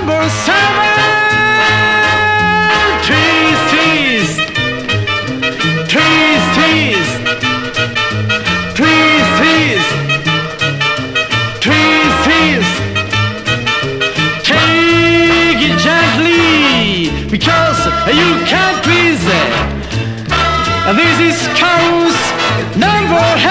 Number 7. Twist, twist. Twist, twist. Twist, twist. Twist, twist. Take it gently, because you can't twist it. This is course number